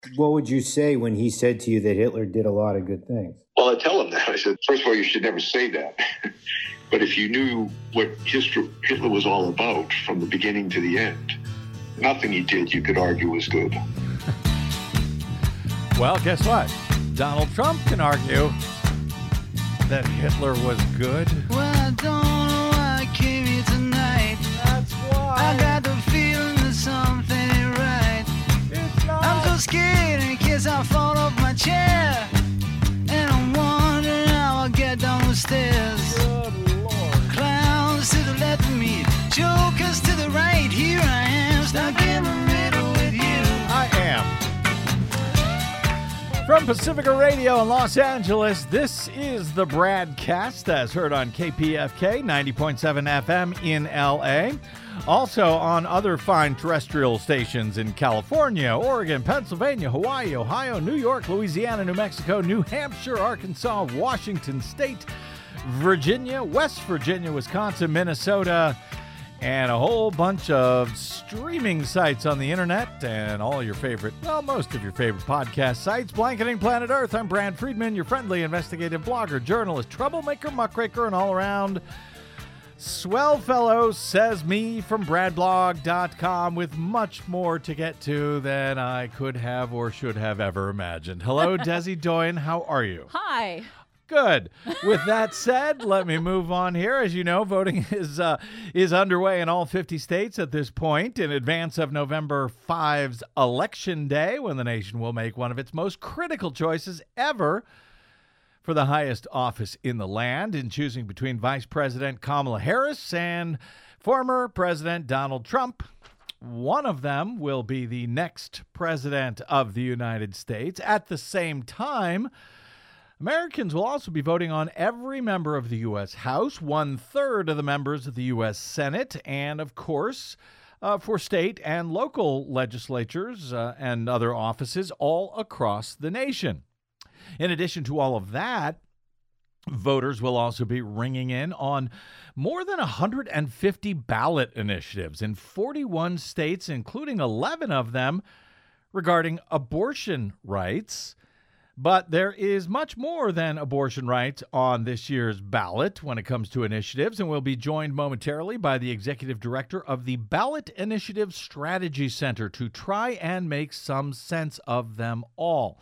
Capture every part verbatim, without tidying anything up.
What would you say when he said to you that Hitler did a lot of good things? Well, I tell him that. I said, first of all, you should never say that. But if you knew what history, Hitler was all about from the beginning to the end, nothing he did you could argue was good. Well, guess what? Donald Trump can argue that Hitler was good. Well, I don't know why I came here tonight. That's why. I got the feeling that something ain't right. It's not. I'm so scared in case I fall off my chair. And I'm wondering how I'll get down the stairs. Good Lord. Clowns to the left of me, jokers to the right. Here I am, stuck in the middle with you. I am. From Pacifica Radio in Los Angeles, this is the Bradcast, as heard on K P F K ninety point seven F M in L A. Also on other fine terrestrial stations in California, Oregon, Pennsylvania, Hawaii, Ohio, New York, Louisiana, New Mexico, New Hampshire, Arkansas, Washington State, Virginia, West Virginia, Wisconsin, Minnesota, and a whole bunch of streaming sites on the internet and all your favorite, well, most of your favorite podcast sites. Blanketing Planet Earth, I'm Brad Friedman, your friendly investigative blogger, journalist, troublemaker, muckraker, and all-around swell fellow, says me from brad blog dot com, with much more to get to than I could have or should have ever imagined. Hello, Desi Doyen. How are you? Hi. Good. With that said, let me move on here. As you know, voting is uh, is underway in all fifty states at this point in advance of November five's Election Day, when the nation will make one of its most critical choices ever for the highest office in the land, in choosing between Vice President Kamala Harris and former President Donald Trump. One of them will be the next president of the United States. At the same time, Americans will also be voting on every member of the U S House, one-third of the members of the U S Senate, and, of course, uh, for state and local legislatures uh, and other offices all across the nation. In addition to all of that, voters will also be ringing in on more than one hundred fifty ballot initiatives in forty-one states, including eleven of them regarding abortion rights. But there is much more than abortion rights on this year's ballot when it comes to initiatives, and we'll be joined momentarily by the executive director of the Ballot Initiative Strategy Center to try and make some sense of them all.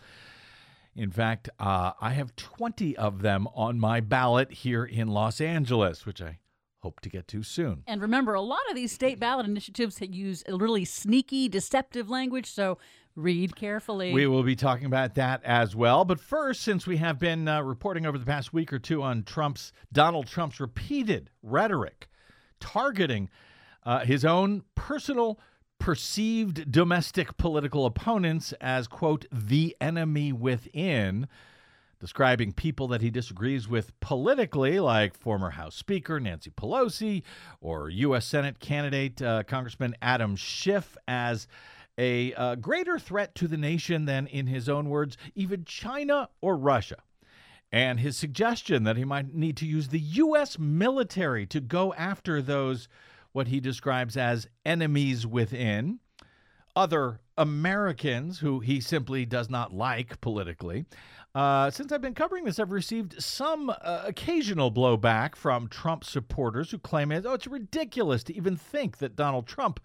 In fact, uh, I have twenty of them on my ballot here in Los Angeles, which I hope to get to soon. And remember, a lot of these state ballot initiatives use a really sneaky, deceptive language, so read carefully. We will be talking about that as well. But first, since we have been uh, reporting over the past week or two on Trump's, Donald Trump's repeated rhetoric targeting uh, his own personal perceived domestic political opponents as, quote, the enemy within, describing people that he disagrees with politically, like former House Speaker Nancy Pelosi or U S Senate candidate uh, Congressman Adam Schiff, as a uh, greater threat to the nation than, in his own words, even China or Russia. And his suggestion that he might need to use the U S military to go after those, what he describes as enemies within, other Americans who he simply does not like politically. Uh, since I've been covering this, I've received some uh, occasional blowback from Trump supporters who claim, oh, it's ridiculous to even think that Donald Trump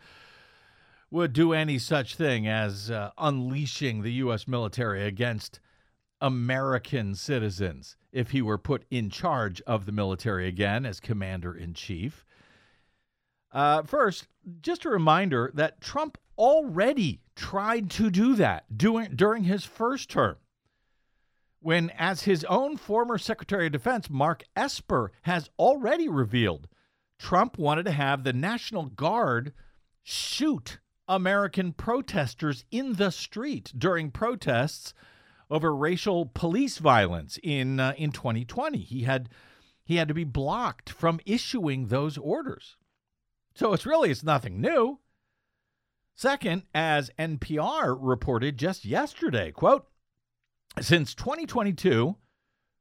would do any such thing as uh, unleashing the U S military against American citizens if he were put in charge of the military again as commander-in-chief. Uh, first, just a reminder that Trump already tried to do that doing, during his first term, when, as his own former Secretary of Defense, Mark Esper, has already revealed, Trump wanted to have the National Guard shoot American protesters in the street during protests over racial police violence in uh, in twenty twenty. He had he had to be blocked from issuing those orders. So it's really, it's nothing new. Second, as N P R reported just yesterday, quote, since twenty twenty-two,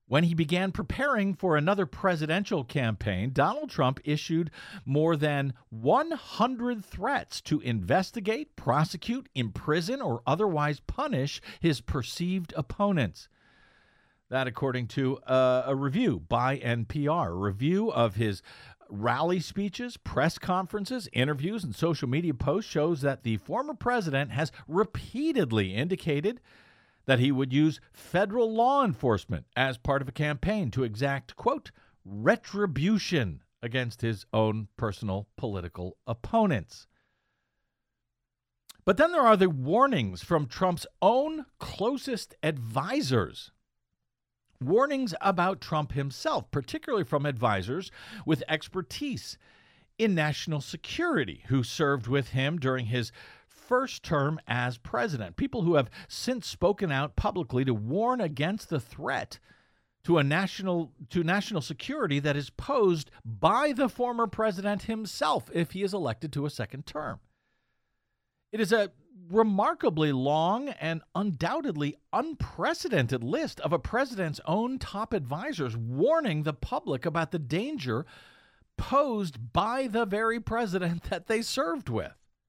When he began preparing for another presidential campaign, Donald Trump issued more than one hundred threats to investigate, prosecute, imprison, or otherwise punish his perceived opponents. That, according to uh, a review by N P R, a review of his rally speeches, press conferences, interviews, and social media posts shows that the former president has repeatedly indicated that he would use federal law enforcement as part of a campaign to exact, quote, retribution against his own personal political opponents. But then there are the warnings from Trump's own closest advisors. Warnings about Trump himself, particularly from advisors with expertise in national security who served with him during his first term as president. People who have since spoken out publicly to warn against the threat to a national to national security that is posed by the former president himself if he is elected to a second term. It is a remarkably long and undoubtedly unprecedented list of a president's own top advisors warning the public about the danger posed by the very president that they served with.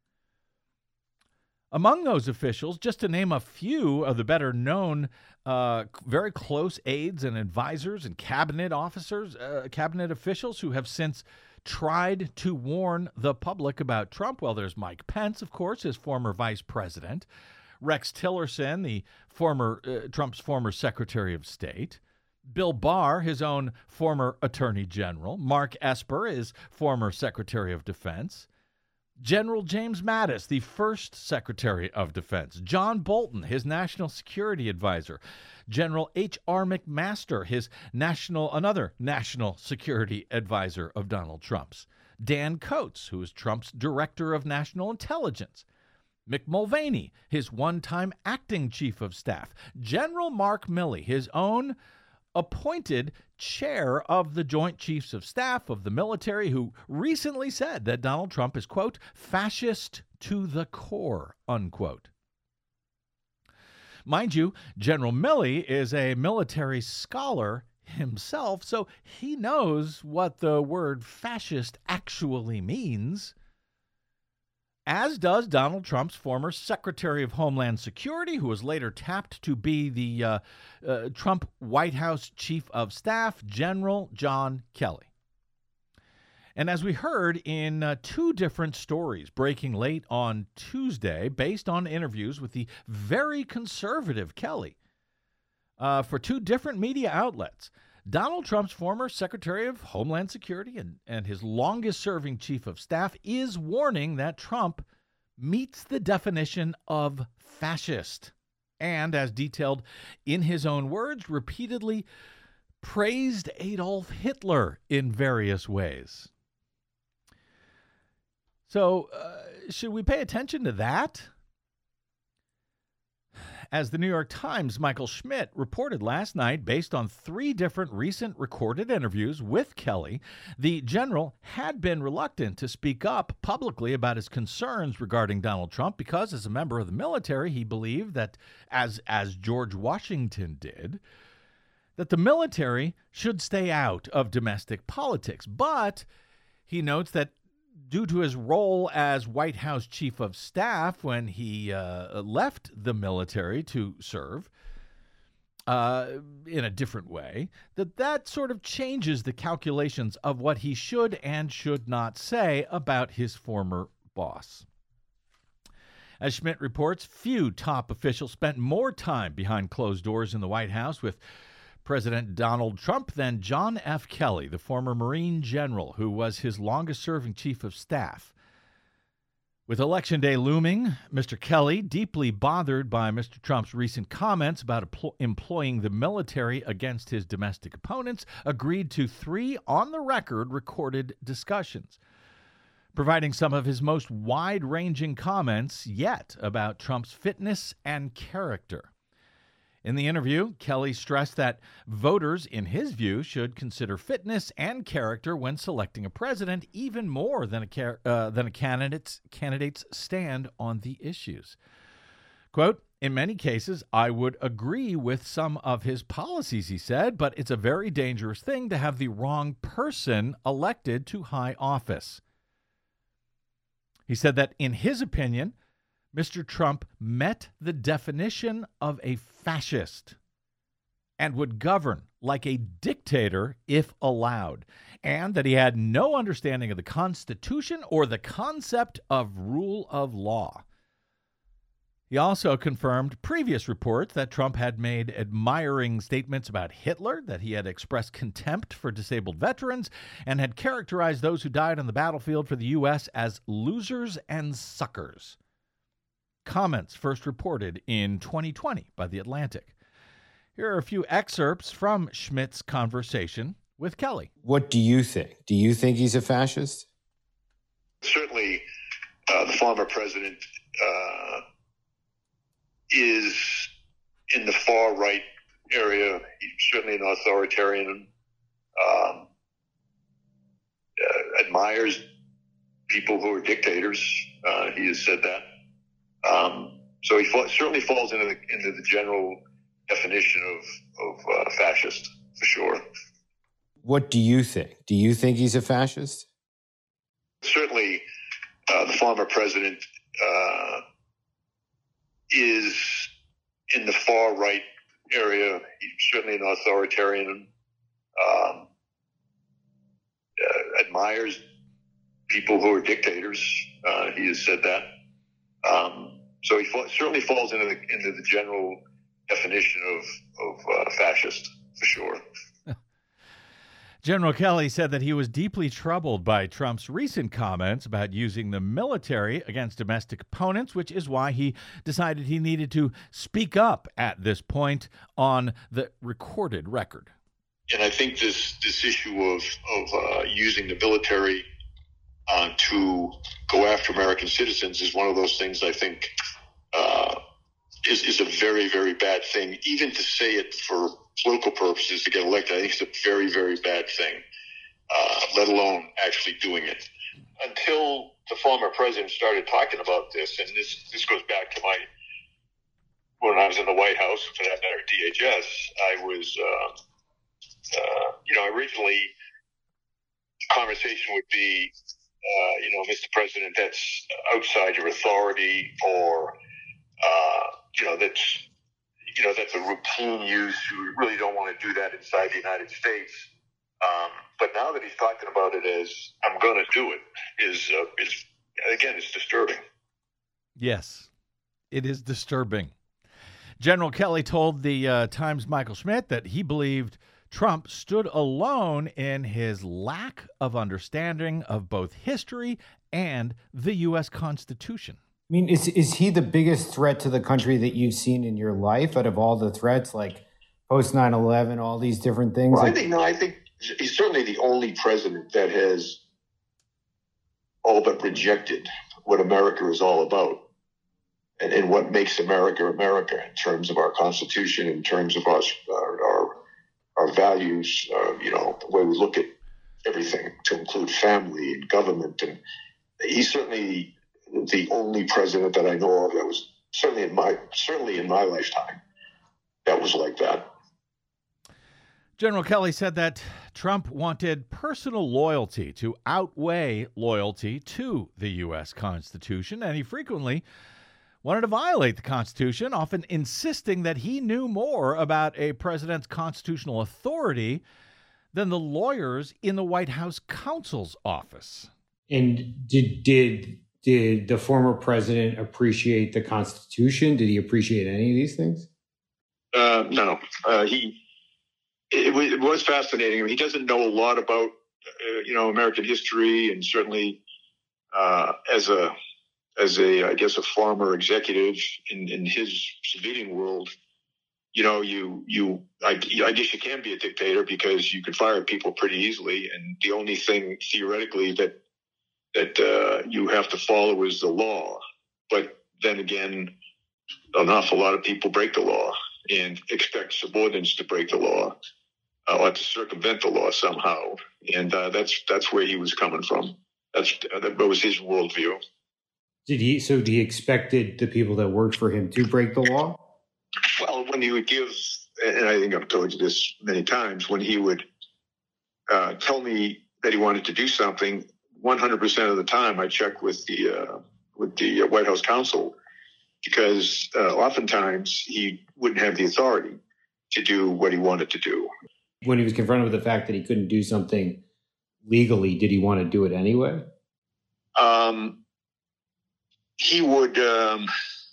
Among those officials, just to name a few of the better-known, uh, very close aides and advisors and cabinet officers, uh, cabinet officials who have since tried to warn the public about Trump. Well, there's Mike Pence, of course, his former vice president, Rex Tillerson, the former uh, Trump's former Secretary of State, Bill Barr, his own former Attorney General, Mark Esper, his former Secretary of Defense, General James Mattis, the first Secretary of Defense, John Bolton, his national security advisor, General H R McMaster, his national another national security advisor of Donald Trump's, Dan Coats, who is Trump's director of national intelligence, Mick Mulvaney, his one-time acting chief of staff, General Mark Milley, his own appointed chair of the Joint Chiefs of Staff of the military, who recently said that Donald Trump is, quote, fascist to the core, unquote. Mind you, General Milley is a military scholar himself, so he knows what the word fascist actually means, as does Donald Trump's former Secretary of Homeland Security, who was later tapped to be the uh, uh, Trump White House Chief of Staff, General John Kelly. And as we heard in uh, two different stories breaking late on Tuesday, based on interviews with the very conservative Kelly, uh, for two different media outlets, Donald Trump's former Secretary of Homeland Security and, and his longest-serving Chief of Staff is warning that Trump meets the definition of fascist and, as detailed in his own words, repeatedly praised Adolf Hitler in various ways. So, uh, should we pay attention to that? As the New York Times' Michael Schmidt reported last night, based on three different recent recorded interviews with Kelly, the general had been reluctant to speak up publicly about his concerns regarding Donald Trump because, as a member of the military, he believed that, as, as George Washington did, that the military should stay out of domestic politics. But he notes that due to his role as White House Chief of Staff when he uh, left the military to serve uh, in a different way, that that sort of changes the calculations of what he should and should not say about his former boss. As Schmidt reports, few top officials spent more time behind closed doors in the White House with President Donald Trump than John F. Kelly, the former Marine general who was his longest-serving chief of staff. With Election Day looming, Mister Kelly, deeply bothered by Mister Trump's recent comments about employing the military against his domestic opponents, agreed to three on-the-record recorded discussions, providing some of his most wide-ranging comments yet about Trump's fitness and character. In the interview, Kelly stressed that voters, in his view, should consider fitness and character when selecting a president even more than a, uh, than a candidate's, candidate's stand on the issues. Quote, In many cases, I would agree with some of his policies, he said, but it's a very dangerous thing to have the wrong person elected to high office. He said that, in his opinion, Mister Trump met the definition of a fascist and would govern like a dictator if allowed, and that he had no understanding of the Constitution or the concept of rule of law. He also confirmed previous reports that Trump had made admiring statements about Hitler, that he had expressed contempt for disabled veterans, and had characterized those who died on the battlefield for the U S as losers and suckers. Comments first reported in twenty twenty by The Atlantic. Here are a few excerpts from Schmidt's conversation with Kelly. What do you think? Do you think he's a fascist? Certainly, uh, the former president uh, is in the far right area. He's certainly an authoritarian, um, uh, admires people who are dictators. Uh, he has said that. Um, so he fa- certainly falls into the, into the general definition of, of uh, fascist, for sure. What do you think? Do you think he's a fascist? Certainly, uh, the former president uh, is in the far right area. He's certainly an authoritarian, um, uh, admires people who are dictators. Uh, he has said that. Um, so he fa- certainly falls into the, into the general definition of, of uh, fascist, for sure. General Kelly said that he was deeply troubled by Trump's recent comments about using the military against domestic opponents, which is why he decided he needed to speak up at this point on the recorded record. And I think this this issue of, of uh, using the military uh, to go after American citizens is one of those things I think uh, is, is a very, very bad thing. Even to say it for political purposes to get elected, I think it's a very, very bad thing, uh, let alone actually doing it. Until the former president started talking about this, and this, this goes back to my, when I was in the White House, for that matter, D H S, I was, uh, uh, you know, originally the conversation would be, uh, you know, Mister President, that's outside your authority, or, uh, you know, that's, you know, that's a routine use. You really don't want to do that inside the United States. Um, but now that he's talking about it as I'm going to do it, is uh, is again, it's disturbing. Yes, it is disturbing. General Kelly told the uh, Times' Michael Schmidt that he believed Trump stood alone in his lack of understanding of both history and the U S Constitution. I mean, is is he the biggest threat to the country that you've seen in your life out of all the threats, like post nine eleven, all these different things? Well, like- I think no. I think he's certainly the only president that has all but rejected what America is all about, and, and what makes America America in terms of our Constitution, in terms of our our our, our values. Uh, you know, the way we look at everything, to include family and government, and he's certainly the only president that I know of that was certainly in my certainly in my lifetime that was like that. General Kelly said that Trump wanted personal loyalty to outweigh loyalty to the U S Constitution, and he frequently wanted to violate the Constitution, often insisting that he knew more about a president's constitutional authority than the lawyers in the White House counsel's office. And did did did the former president appreciate the Constitution? Did he appreciate any of these things? Uh, no, uh, he. It, it was fascinating. He doesn't know a lot about, uh, you know, American history, and certainly uh, as a, as a, I guess, a former executive in, in his civilian world, you know, you, you, I, I guess you can be a dictator because you can fire people pretty easily, and the only thing theoretically that that uh, you have to follow is the law. But then again, an awful lot of people break the law and expect subordinates to break the law uh, or to circumvent the law somehow. And uh, that's that's where he was coming from. That's that was his worldview. Did he? So he expected the people that worked for him to break the law? Well, when he would give, and I think I've told you this many times, when he would uh, tell me that he wanted to do something, one hundred percent of the time I check with the uh, with the White House counsel, because uh, oftentimes he wouldn't have the authority to do what he wanted to do. When he was confronted with the fact that he couldn't do something legally, did he want to do it anyway? Um, he would. Um,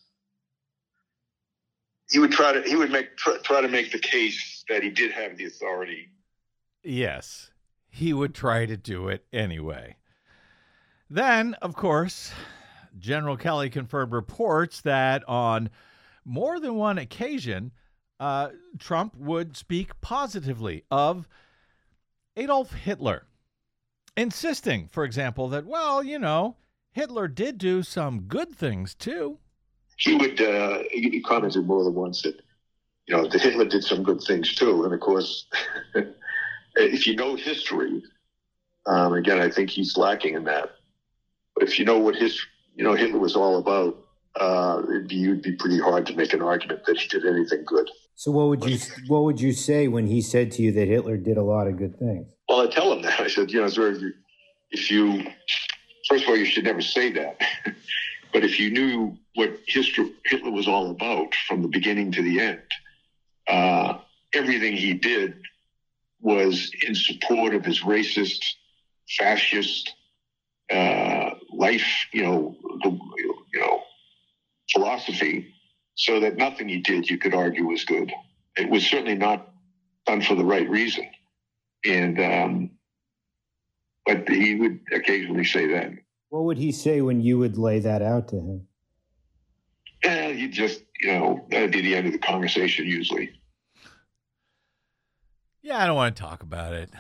he would try to. He would make try, try to make the case that he did have the authority. Yes, he would try to do it anyway. Then, of course, General Kelly confirmed reports that on more than one occasion, uh, Trump would speak positively of Adolf Hitler, insisting, for example, that, well, you know, Hitler did do some good things, too. He would, uh, he commented more than once that, you know, that Hitler did some good things, too. And, of course, if you know history, um, again, I think he's lacking in that. But if you know what his, you know, Hitler was all about, uh, it'd be, it'd be pretty hard to make an argument that he did anything good. So what would you what would you say when he said to you that Hitler did a lot of good things? Well, I tell him that. I said, you know, sir, if you, first of all, you should never say that. But if you knew what history, Hitler was all about from the beginning to the end, uh, everything he did was in support of his racist, fascist uh, life, you know, the, you know, philosophy, so that nothing he did you could argue was good. It was certainly not done for the right reason. And, um, but he would occasionally say that. What would he say when you would lay that out to him? Yeah, you just, you know, that'd be the end of the conversation usually. Yeah, I don't want to talk about it.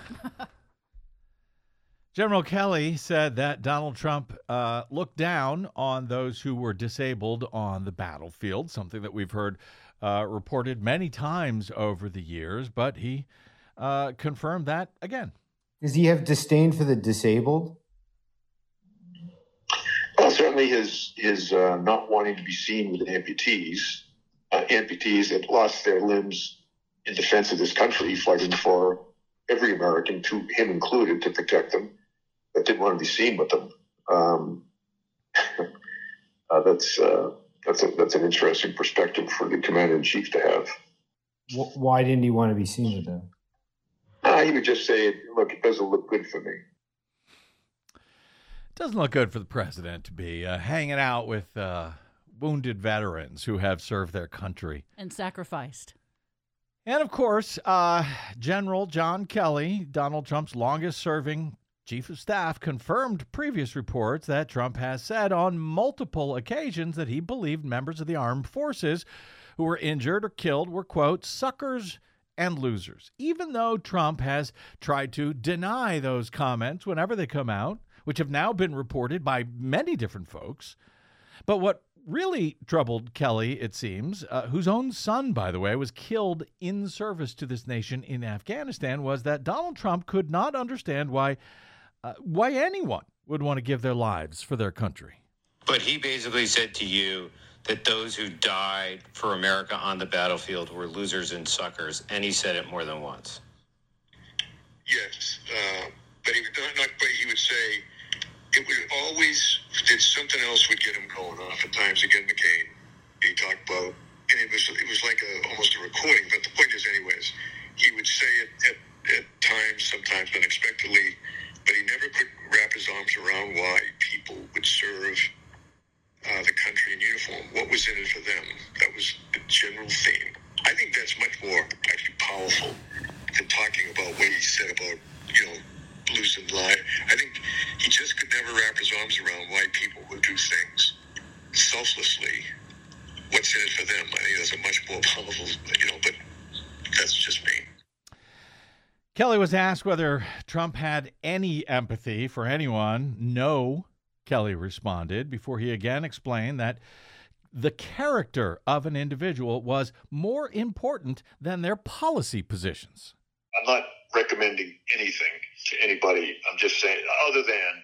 General Kelly said that Donald Trump uh, looked down on those who were disabled on the battlefield, something that we've heard uh, reported many times over the years, but he uh, confirmed that again. Does he have disdain for the disabled? Well, certainly his, his uh, not wanting to be seen with amputees, uh, amputees that lost their limbs in defense of this country, fighting for every American, to him included, to protect them, that didn't want to be seen with them. Um, uh, that's uh, that's a, that's an interesting perspective for the commander in chief to have. Why didn't he want to be seen with them? Uh, he would just say, "Look, it doesn't look good for me." It doesn't look good for the president to be uh, hanging out with uh, wounded veterans who have served their country and sacrificed. And, of course, uh, General John Kelly, Donald Trump's longest-serving chief of staff, confirmed previous reports that Trump has said on multiple occasions that he believed members of the armed forces who were injured or killed were, quote, suckers and losers, even though Trump has tried to deny those comments whenever they come out, which have now been reported by many different folks. But what really troubled Kelly, it seems, uh, whose own son, by the way, was killed in service to this nation in Afghanistan, was that Donald Trump could not understand why uh, why anyone would want to give their lives for their country. But he basically said to you that those who died for America on the battlefield were losers and suckers, and he said it more than once. Yes, uh, but he would not, not quite, he would say, it would always, did something else would get him going. Oftentimes, again, McCain, he talked about, and it was it was like a, almost a recording, but the point is, anyways, he would say it at, at times, sometimes unexpectedly, but he never could wrap his arms around why people would serve uh, the country in uniform. What was in it for them? That was the general theme. I think that's much more actually powerful than talking about what he said about, you know, blues and lie. I think he just could never wrap his arms around why people would do things selflessly. What's in it for them? I think that's a much more powerful, you know, but that's just me. Kelly was asked whether Trump had any empathy for anyone. No, Kelly responded, before he again explained that the character of an individual was more important than their policy positions. I'm not recommending anything to anybody. I'm just saying, other than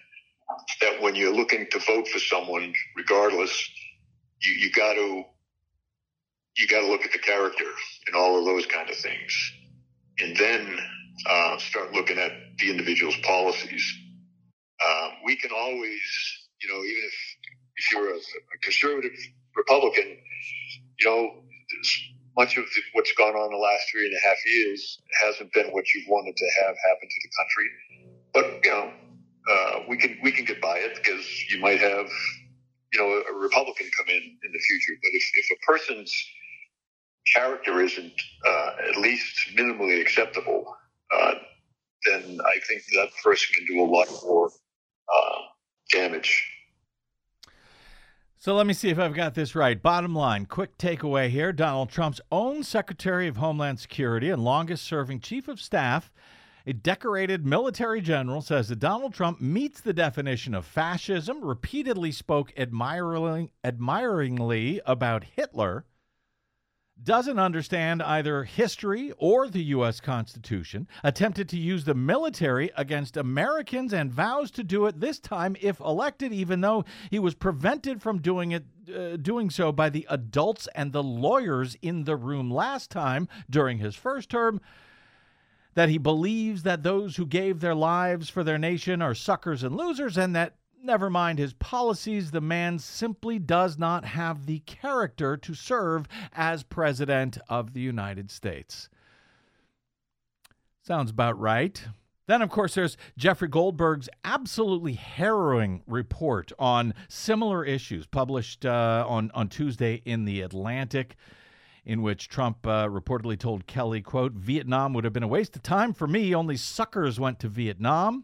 that when you're looking to vote for someone, regardless, you, you got to you got to look at the character and all of those kind of things, and then uh, start looking at the individual's policies. Uh, we can always, you know, even if if you're a, a conservative Republican, you know, much of the, what's gone on the last three and a half years hasn't been what you've wanted to have happen to the country. But you know, uh, we can we can get by it because you might have, you know, a, a Republican come in in the future. But if, if a person's character isn't uh, at least minimally acceptable, uh, then I think that person can do a lot more uh, damage. So let me see if I've got this right. Bottom line, quick takeaway here. Donald Trump's own Secretary of Homeland Security and longest-serving Chief of Staff, a decorated military general, says that Donald Trump meets the definition of fascism, repeatedly spoke admiringly, admiringly about Hitler, doesn't understand either history or the U S Constitution, attempted to use the military against Americans, and vows to do it this time if elected, even though he was prevented from doing it, uh, doing so by the adults and the lawyers in the room last time during his first term, that he believes that those who gave their lives for their nation are suckers and losers, and that, never mind his policies, the man simply does not have the character to serve as President of the United States. Sounds about right. Then, of course, there's Jeffrey Goldberg's absolutely harrowing report on similar issues published uh, on, on Tuesday in The Atlantic, in which Trump uh, reportedly told Kelly, quote, "Vietnam would have been a waste of time for me. Only suckers went to Vietnam."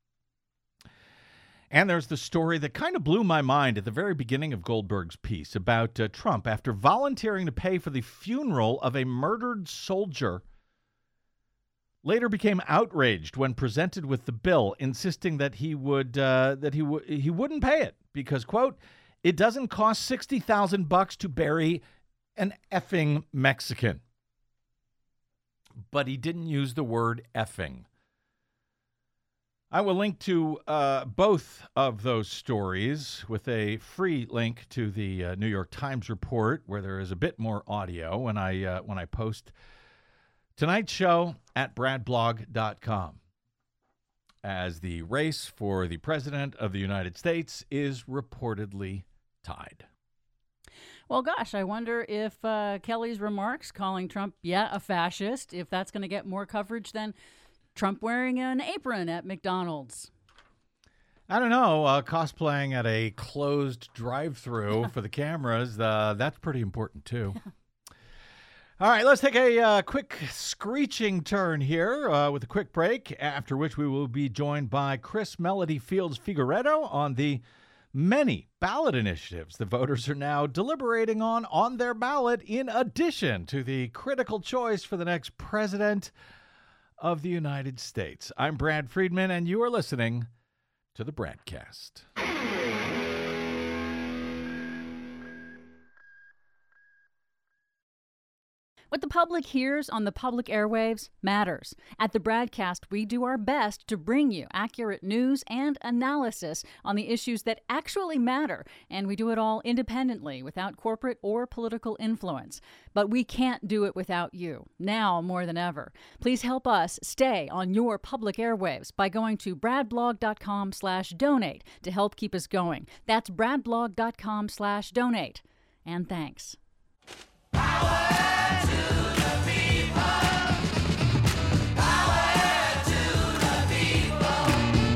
And there's the story that kind of blew my mind at the very beginning of Goldberg's piece about uh, Trump, after volunteering to pay for the funeral of a murdered soldier, later became outraged when presented with the bill, insisting that he would uh, that he would he wouldn't pay it because, quote, "It doesn't cost sixty thousand bucks to bury an effing Mexican." But he didn't use the word effing. I will link to uh, both of those stories with a free link to the uh, New York Times report, where there is a bit more audio when I uh, when I post tonight's show at brad blog dot com, as the race for the President of the United States is reportedly tied. Well, gosh, I wonder if uh, Kelly's remarks calling Trump, yeah, a fascist, if that's going to get more coverage than Trump wearing an apron at McDonald's. I don't know. Uh, cosplaying at a closed drive-thru for the cameras, uh, that's pretty important, too. All right, let's take a uh, quick screeching turn here uh, with a quick break, after which we will be joined by Chris Melody Fields Figueredo on the many ballot initiatives the voters are now deliberating on on their ballot, in addition to the critical choice for the next president of the United States. I'm Brad Friedman, and you are listening to the Bradcast. What the public hears on the public airwaves matters. At the Bradcast, we do our best to bring you accurate news and analysis on the issues that actually matter, and we do it all independently, without corporate or political influence. But we can't do it without you, now more than ever. Please help us stay on your public airwaves by going to brad blog dot com slash donate to help keep us going. That's brad blog dot com slash donate. And thanks. Power to the people. Power to the people.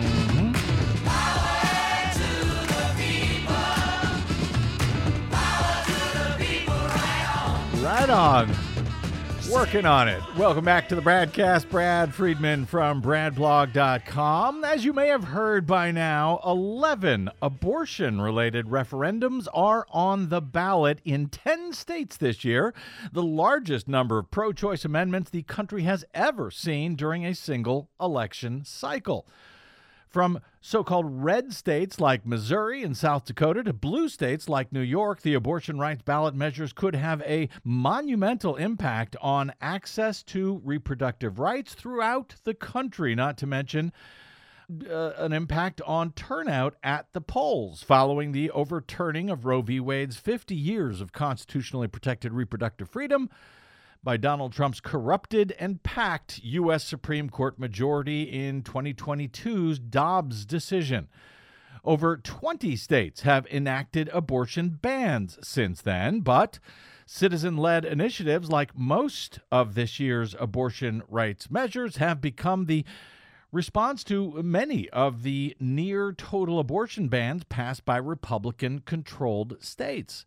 Power to the people. Power to the people. Right on. Right on. Working on it. Welcome back to the Bradcast. Brad Friedman from brad blog dot com. As you may have heard by now, eleven abortion-related referendums are on the ballot in ten states this year, the largest number of pro-choice amendments the country has ever seen during a single election cycle. From so-called red states like Missouri and South Dakota to blue states like New York, the abortion rights ballot measures could have a monumental impact on access to reproductive rights throughout the country, not to mention uh, an impact on turnout at the polls following the overturning of Roe v. Wade's fifty years of constitutionally protected reproductive freedom by Donald Trump's corrupted and packed U S Supreme Court majority in twenty twenty-two's Dobbs decision. Over twenty states have enacted abortion bans since then, but citizen-led initiatives like most of this year's abortion rights measures have become the response to many of the near-total abortion bans passed by Republican-controlled states.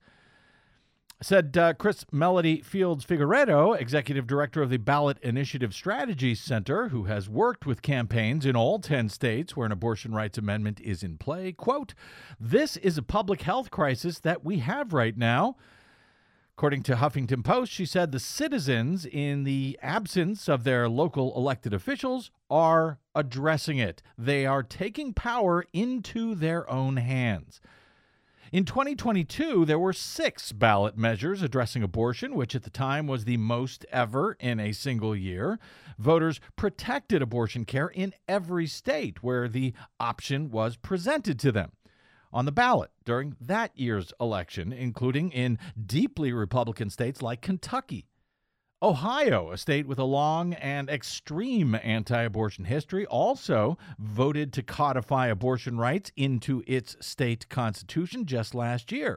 Said uh, Chris Melody Fields Figueredo, executive director of the Ballot Initiative Strategy Center, who has worked with campaigns in all ten states where an abortion rights amendment is in play. Quote, "This is a public health crisis that we have right now." According to Huffington Post, she said the citizens, in the absence of their local elected officials, are addressing it. They are taking power into their own hands. In twenty twenty-two, there were six ballot measures addressing abortion, which at the time was the most ever in a single year. Voters protected abortion care in every state where the option was presented to them on the ballot during that year's election, including in deeply Republican states like Kentucky. Ohio, a state with a long and extreme anti-abortion history, also voted to codify abortion rights into its state constitution just last year.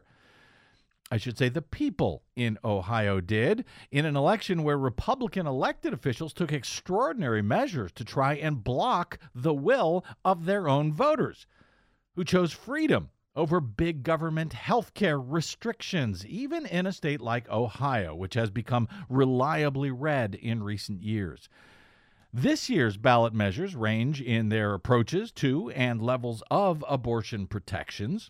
I should say the people in Ohio did, in an election where Republican elected officials took extraordinary measures to try and block the will of their own voters, who chose freedom over big government health care restrictions, even in a state like Ohio, which has become reliably red in recent years. This year's ballot measures range in their approaches to and levels of abortion protections.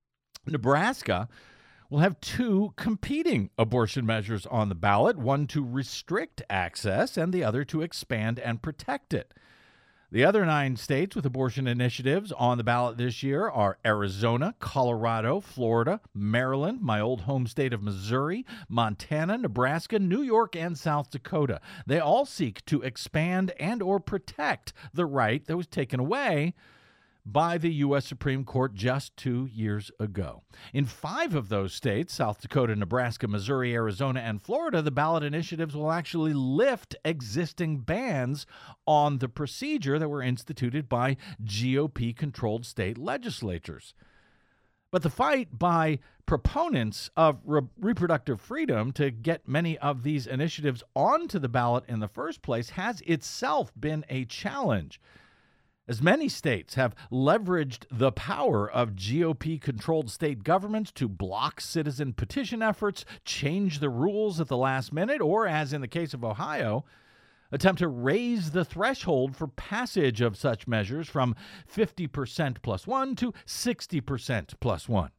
Nebraska will have two competing abortion measures on the ballot, one to restrict access and the other to expand and protect it. The other nine states with abortion initiatives on the ballot this year are Arizona, Colorado, Florida, Maryland, my old home state of Missouri, Montana, Nebraska, New York, and South Dakota. They all seek to expand and or protect the right that was taken away by the U S Supreme Court just two years ago. In five of those states, South Dakota, Nebraska, Missouri, Arizona, and Florida, the ballot initiatives will actually lift existing bans on the procedure that were instituted by G O P-controlled state legislatures. But the fight by proponents of re- reproductive freedom to get many of these initiatives onto the ballot in the first place has itself been a challenge, as many states have leveraged the power of G O P-controlled state governments to block citizen petition efforts, change the rules at the last minute, or, as in the case of Ohio, attempt to raise the threshold for passage of such measures from fifty percent plus one to sixty percent plus one.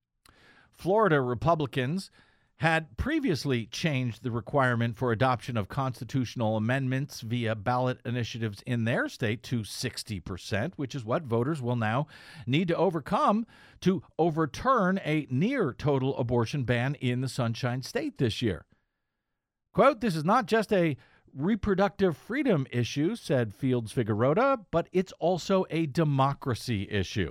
Florida Republicans had previously changed the requirement for adoption of constitutional amendments via ballot initiatives in their state to sixty percent, which is what voters will now need to overcome to overturn a near-total abortion ban in the Sunshine State this year. Quote, "This is not just a reproductive freedom issue," said Fields Figueroa, "but it's also a democracy issue."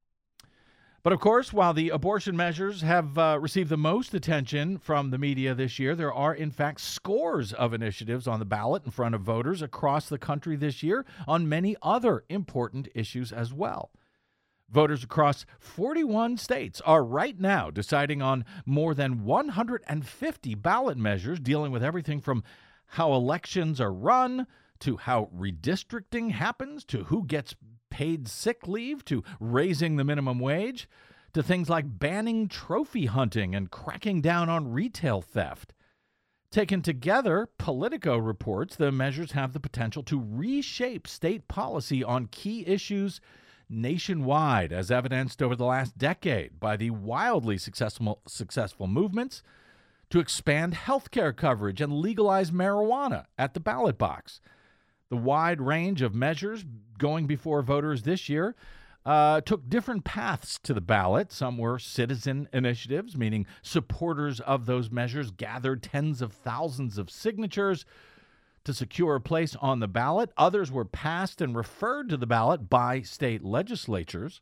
But of course, while the abortion measures have uh, received the most attention from the media this year, there are in fact scores of initiatives on the ballot in front of voters across the country this year on many other important issues as well. Voters across forty-one states are right now deciding on more than one hundred fifty ballot measures dealing with everything from how elections are run to how redistricting happens, to who gets paid sick leave, to raising the minimum wage, to things like banning trophy hunting and cracking down on retail theft. Taken together, Politico reports the measures have the potential to reshape state policy on key issues nationwide, as evidenced over the last decade by the wildly successful, successful movements to expand health care coverage and legalize marijuana at the ballot box. The wide range of measures going before voters this year uh, took different paths to the ballot. Some were citizen initiatives, meaning supporters of those measures gathered tens of thousands of signatures to secure a place on the ballot. Others were passed and referred to the ballot by state legislatures.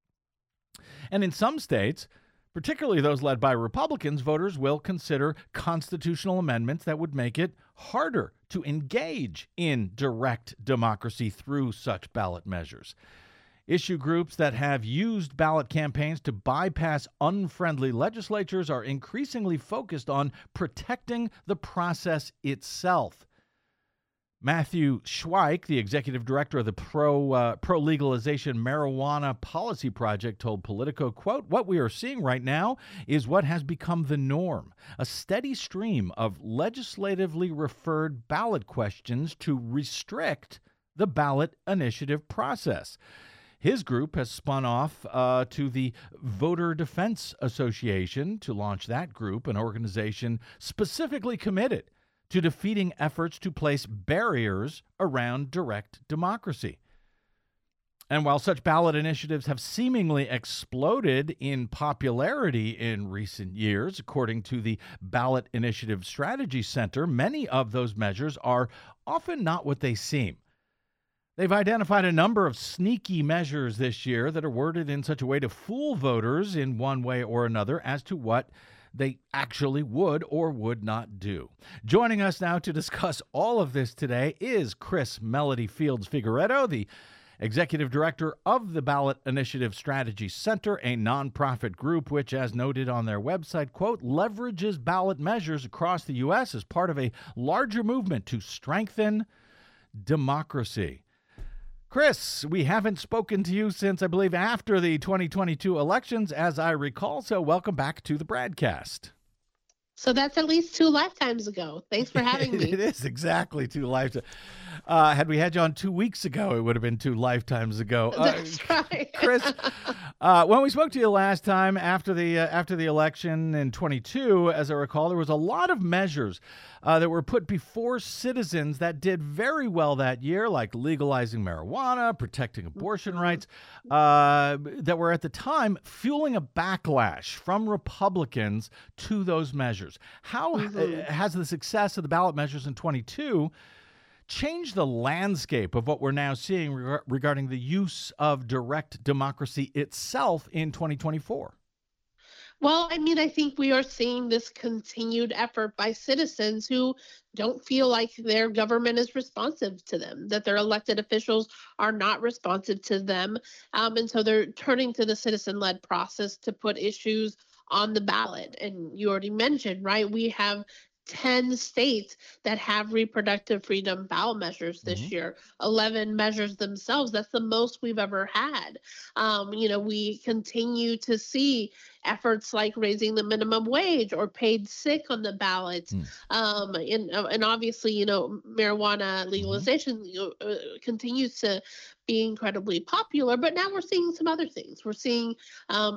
And in some states, particularly those led by Republicans, voters will consider constitutional amendments that would make it harder to engage in direct democracy through such ballot measures. Issue groups that have used ballot campaigns to bypass unfriendly legislatures are increasingly focused on protecting the process itself. Matthew Schweik, the executive director of the pro, uh, pro-legalization marijuana policy project, told Politico, quote, "What we are seeing right now is what has become the norm, a steady stream of legislatively referred ballot questions to restrict the ballot initiative process." His group has spun off uh, to the Voter Defense Association to launch that group, an organization specifically committed to defeating efforts to place barriers around direct democracy. And while such ballot initiatives have seemingly exploded in popularity in recent years, according to the Ballot Initiative Strategy Center, many of those measures are often not what they seem. They've identified a number of sneaky measures this year that are worded in such a way to fool voters in one way or another as to what they actually would or would not do. Joining us now to discuss all of this today is Chris Melody Fields Figueredo, the executive director of the Ballot Initiative Strategy Center, a nonprofit group which, as noted on their website, quote, leverages ballot measures across the U S as part of a larger movement to strengthen democracy. Chris, we haven't spoken to you since, I believe, after the twenty twenty-two elections, as I recall, so welcome back to the Bradcast. So that's at least two lifetimes ago. Thanks for having me. It is exactly two lifetimes. Uh, had we had you on two weeks ago, it would have been two lifetimes ago. Uh, That's right. Chris, uh, when we spoke to you last time after the uh, after the election in twenty-two, as I recall, there was a lot of measures uh, that were put before citizens that did very well that year, like legalizing marijuana, protecting abortion rights, uh, that were at the time fueling a backlash from Republicans to those measures. How mm-hmm. uh, has the success of the ballot measures in twenty-two change the landscape of what we're now seeing re- regarding the use of direct democracy itself in twenty twenty-four? Well, I mean, I think we are seeing this continued effort by citizens who don't feel like their government is responsive to them, that their elected officials are not responsive to them. Um, and so they're turning to the citizen-led process to put issues on the ballot. And you already mentioned, right, we have ten states that have reproductive freedom ballot measures this mm-hmm. year, eleven measures themselves. That's the most we've ever had. Um, you know, we continue to see efforts like raising the minimum wage or paid sick on the ballot. Mm. Um, and, and obviously, you know, marijuana legalization mm-hmm. uh, continues to be incredibly popular, but now we're seeing some other things. We're seeing um,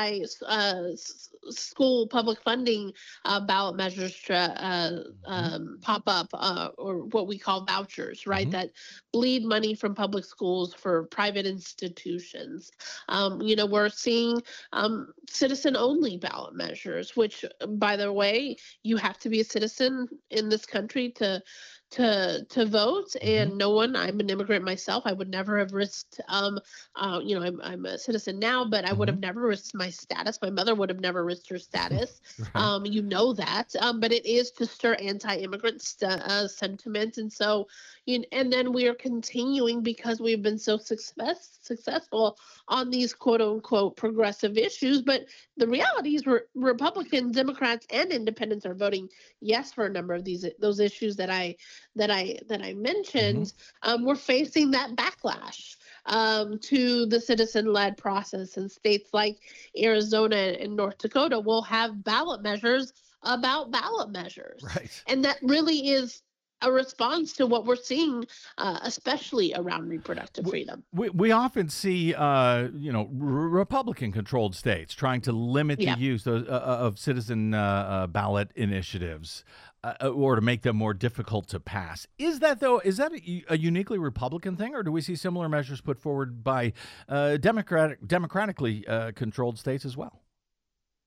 anti-school uh, public funding uh, ballot measures to, uh, um, pop up, uh, or what we call vouchers, right? Mm-hmm. That bleed money from public schools for private institutions. Um, you know, we're seeing um, citizen-only ballot measures, which, by the way, you have to be a citizen in this country to to to vote, and mm-hmm. no one, I'm an immigrant myself, I would never have risked, um, uh, you know, I'm, I'm a citizen now, but I mm-hmm. would have never risked my status. My mother would have never risked her status. Right. Um, you know that, um, but it is to stir anti-immigrant st- uh, sentiment. And so, you know, and then we are continuing because we've been so success, successful on these quote unquote progressive issues. But the reality is re- Republicans, Democrats, and independents are voting yes for a number of these, those issues that I that I that I mentioned. Mm-hmm. Um, we're facing that backlash um, to the citizen-led process, and states like Arizona and North Dakota will have ballot measures about ballot measures, right? And that really is a response to what we're seeing, uh, especially around reproductive freedom. We we often see, uh, you know, r- Republican-controlled states trying to limit yeah. the use of, uh, of citizen uh, uh, ballot initiatives. Uh, or to make them more difficult to pass. Is that, though, is that a, a uniquely Republican thing, or do we see similar measures put forward by uh, Democratic, democratically uh, controlled states as well?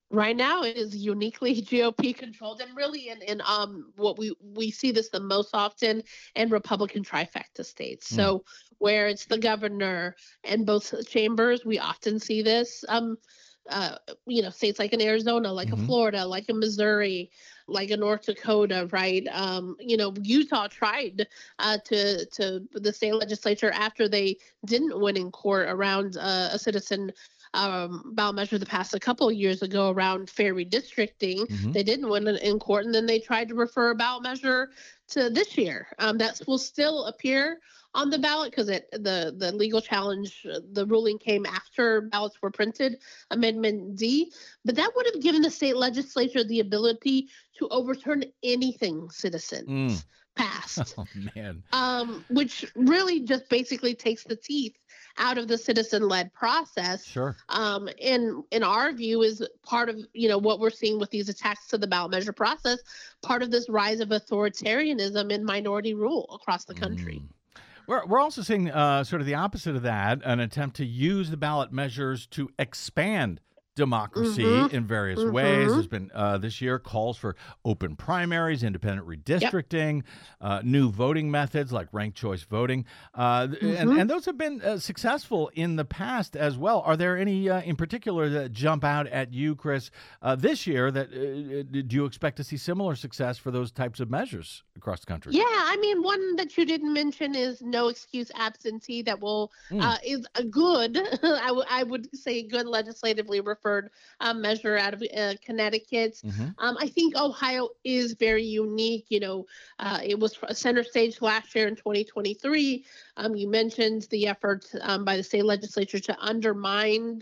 Right now, it is uniquely G O P controlled, and really, in, in um, what we we see this the most often in Republican trifecta states. Mm. So, where it's the governor and both chambers, we often see this. Um, uh, you know, states like in Arizona, like Mhm. a Florida, like in Missouri, like in North Dakota, right? Um, you know, Utah tried uh, to to the state legislature after they didn't win in court around uh, a citizen um, ballot measure that passed a couple of years ago around fair redistricting. Mhm. They didn't win it in court, and then they tried to refer a ballot measure to this year. Um, that will still appear on the ballot because it the the legal challenge, uh, the ruling came after ballots were printed, Amendment D. But that would have given the state legislature the ability to overturn anything citizens Mm. passed. Oh, man. Um, which really just basically takes the teeth out of the citizen-led process. Sure. Um, and in our view, is part of you know what we're seeing with these attacks to the ballot measure process, part of this rise of authoritarianism and minority rule across the country. Mm. We're, we're also seeing uh, sort of the opposite of that, an attempt to use the ballot measures to expand democracy Mhm. in various ways. Mhm. There's been uh, this year calls for open primaries, independent redistricting, uh, new voting methods like ranked choice voting, uh, th- and, Mhm. and those have been uh, successful in the past as well. Are there any uh, in particular that jump out at you, Chris, uh, this year? That uh, do you expect to see similar success for those types of measures across the country? Yeah, I mean, one that you didn't mention is no excuse absentee. That will Mm. uh, is a good, I, w- I would say, good legislatively referred um, measure out of uh, Connecticut. Mhm. Um, I think Ohio is very unique. You know, uh, it was a center stage last year in twenty twenty-three. Um, you mentioned the effort um, by the state legislature to undermine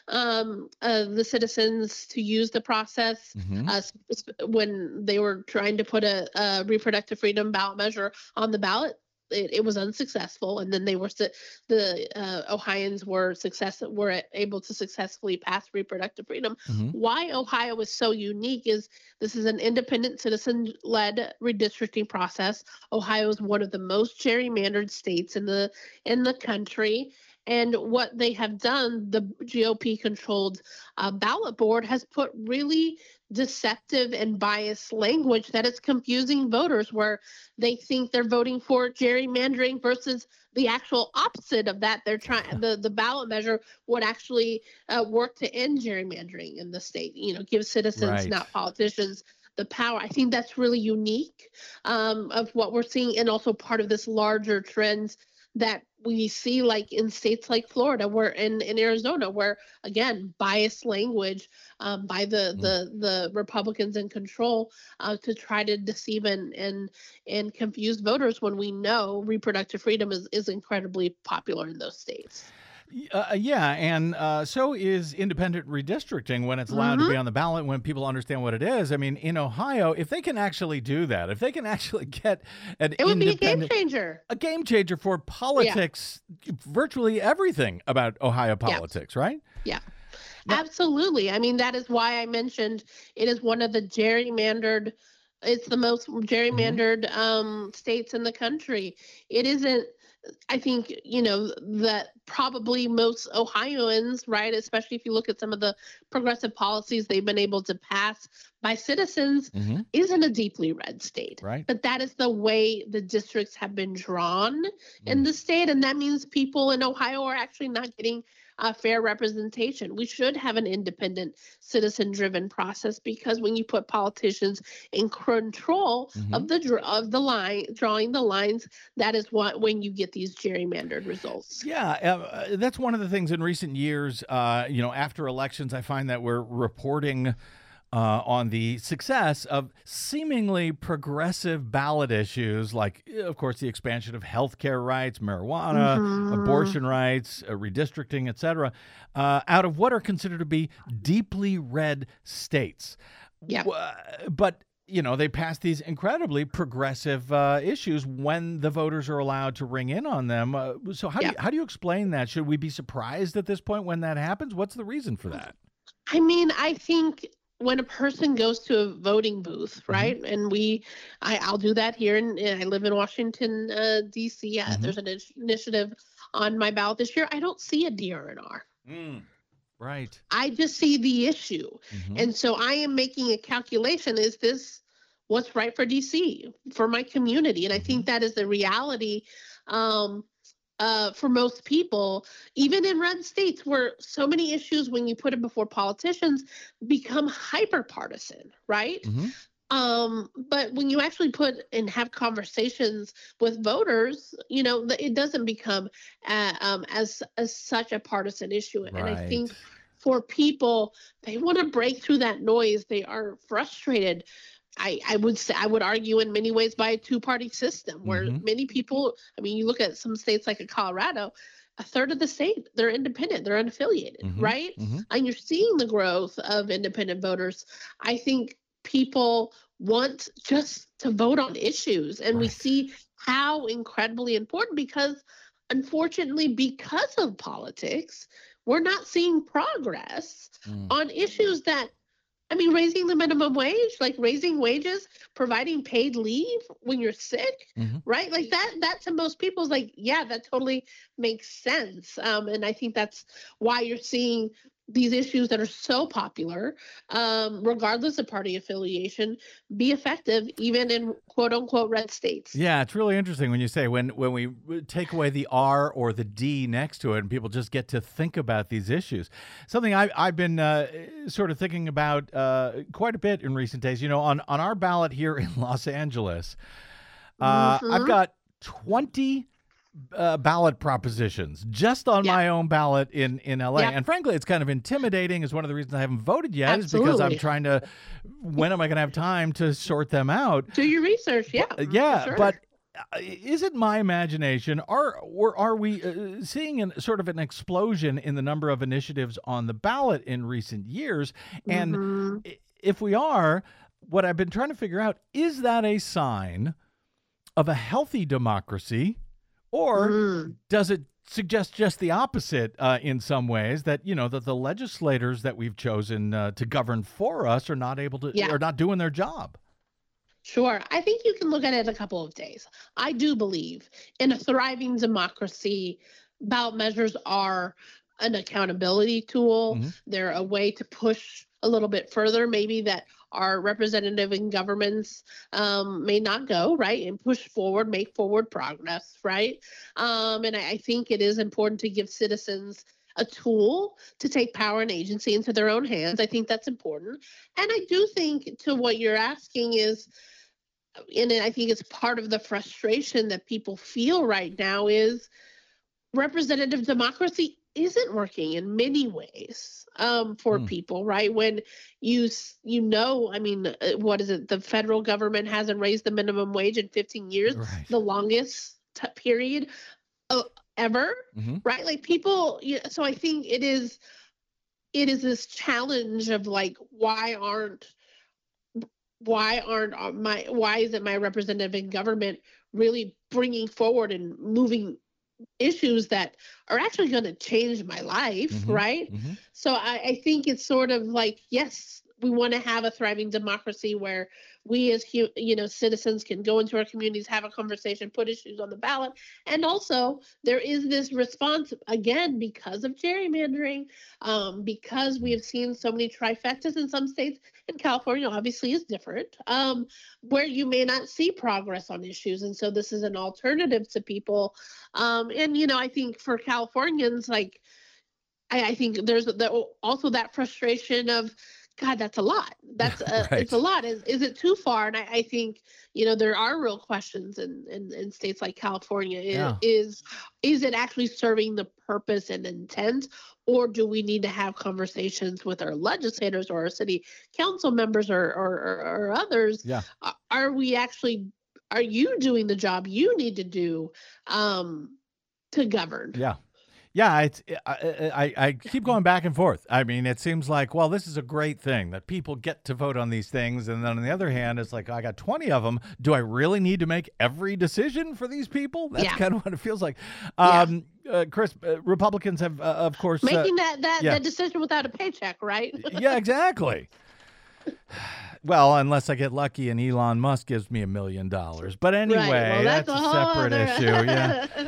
um, uh, the citizens to use the process Mhm. uh, s- s- when they were trying to put a, a reproductive freedom ballot measure on the ballot. It, it was unsuccessful, and then they were su- the uh, Ohioans were success were able to successfully pass reproductive freedom. Mhm. Why Ohio is so unique is this is an independent citizen-led redistricting process. Ohio is one of the most gerrymandered states in the in the country. And what they have done, the G O P-controlled uh, ballot board has put really deceptive and biased language that is confusing voters, where they think they're voting for gerrymandering versus the actual opposite of that. They're trying the the ballot measure would actually uh, work to end gerrymandering in the state. You know, give citizens, Right. not politicians, the power. I think that's really unique um, of what we're seeing, and also part of this larger trend that we see like in states like Florida, where in, in Arizona, where again biased language um, by the, Mm. the the Republicans in control uh, to try to deceive and and and confuse voters when we know reproductive freedom is, is incredibly popular in those states. Y- Uh, yeah, and uh, so is independent redistricting when it's allowed to be on the ballot, when people understand what it is. I mean, in Ohio, if they can actually do that, if they can actually get an It would be a game independent, changer. a game changer for politics, virtually everything about Ohio politics, right? Yeah. Now- Absolutely. I mean, that is why I mentioned it is one of the gerrymandered, it's the most gerrymandered um, states in the country. It isn't, I think, you know, that probably most Ohioans, right, especially if you look at some of the progressive policies they've been able to pass by citizens, Mhm. isn't a deeply red state. Right. But that is the way the districts have been drawn in Mm. the state. And that means people in Ohio are actually not getting uh, fair representation. We should have an independent, citizen-driven process, because when you put politicians in control Mhm. of the dr- of the line, drawing the lines, that is what when you get these gerrymandered results. Yeah, uh, that's one of the things in recent years. Uh, you know, after elections, I find that we're reporting uh, on the success of seemingly progressive ballot issues, like, uh, of course, the expansion of healthcare rights, marijuana, Mhm. abortion rights, uh, redistricting, et cetera, uh, out of what are considered to be deeply red states. Yeah. W- But you know, they pass these incredibly progressive uh, issues when the voters are allowed to ring in on them. Uh, so how do Yeah. you, how do you explain that? Should we be surprised at this point when that happens? What's the reason for that? I mean, I think when a person goes to a voting booth, Mm-hmm. right? And we, I, I'll do that here, and I live in Washington, uh, D C. Uh, Mhm. There's an initi- initiative on my ballot this year. I don't see a D R N R. Mm. Right. I just see the issue. Mm-hmm. And so I am making a calculation. Is this what's right for D C, for my community? And I think that is the reality um, uh, for most people, even in red states where so many issues, when you put it before politicians, become hyper partisan, right? Mm-hmm. Um, but when you actually put and have conversations with voters, you know, it doesn't become uh, um, as, as such a partisan issue. Right. And I think for people, they want to break through that noise. They are frustrated. I, I would say, I would argue in many ways by a two-party system where Mm-hmm. many people, I mean, you look at some states like in Colorado, a third of the state, they're independent, they're unaffiliated, Mm-hmm. right? Mm-hmm. And you're seeing the growth of independent voters. I think people want just to vote on issues, and we Right. see how incredibly important, because unfortunately, because of politics, we're not seeing progress Mm. on issues that, I mean, raising the minimum wage, like raising wages, providing paid leave when you're sick, Mm-hmm. right? Like that, that to most people is like, yeah, that totally makes sense. Um, and I think that's why you're seeing these issues that are so popular, um, regardless of party affiliation, be effective even in quote unquote red states. Yeah, it's really interesting when you say when when we take away the R or the D next to it and people just get to think about these issues. Something I, I've been uh, sort of thinking about uh, quite a bit in recent days. You know, on, on our ballot here in Los Angeles, uh, Mhm. I've got twenty uh, ballot propositions just on Yeah. my own ballot in, in L A. Yeah. And frankly, it's kind of intimidating. Is one of the reasons I haven't voted yet is because I'm Absolutely. trying to, when am I going to have time to sort them out? Do your research, yeah. Uh, for Yeah, sure. but uh, is it my imagination? Are or are we uh, seeing an, sort of an explosion in the number of initiatives on the ballot in recent years? And Mhm. i- if we are, what I've been trying to figure out, is that a sign of a healthy democracy, or Mm. does it suggest just the opposite uh, in some ways, that, you know, that the legislators that we've chosen uh, to govern for us are not able to, Yeah. are not doing their job? Sure. I think you can look at it a couple of days. I do believe in a thriving democracy, ballot measures are an accountability tool. Mhm. They're a way to push a little bit further, maybe that our representative in governments um, may not go, right? And push forward, make forward progress, right? Um, and I, I think it is important to give citizens a tool to take power and agency into their own hands. I think that's important. And I do think, to what you're asking is, and I think it's part of the frustration that people feel right now, is representative democracy isn't working in many ways um, for Hmm. people, right? When you s- you know, I mean, uh, what is it? The federal government hasn't raised the minimum wage in fifteen years, Right. the longest t- period uh, ever, Mhm. right? Like people, yeah, so I think it is it is this challenge of like, why aren't why aren't uh, my why isn't my representative in government really bringing forward and moving issues that are actually going to change my life, Mhm. right? Mhm. So I, I think it's sort of like, yes, we want to have a thriving democracy where we as hu- you know citizens can go into our communities, have a conversation, put issues on the ballot, and also there is this response again because of gerrymandering, um, because we have seen so many trifectas in some states, and California obviously is different, um, where you may not see progress on issues, and so this is an alternative to people, um, and you know I think for Californians, like I, I think there's the, also that frustration of, God, that's a lot. That's a, Right. it's a lot. Is is it too far? And I, I think you know there are real questions in, in, in states like California. Is, Yeah. is is it actually serving the purpose and intent, or do we need to have conversations with our legislators or our city council members or or, or, or others? Yeah. Are- Are we actually? Are you doing the job you need to do um, to govern? Yeah. Yeah, it's I, I I keep going back and forth. I mean, it seems like, well, this is a great thing that people get to vote on these things, and then on the other hand, it's like, I got twenty of them. Do I really need to make every decision for these people? That's Yeah. kind of what it feels like. Yeah. Um, uh, Chris, uh, Republicans have, uh, of course, uh, Making that that, yeah. that decision without a paycheck, right? yeah, exactly. Well, unless I get lucky and Elon Musk gives me a million dollars. But anyway, Right. Well, that's, that's, a a whole separate other... issue. Yeah.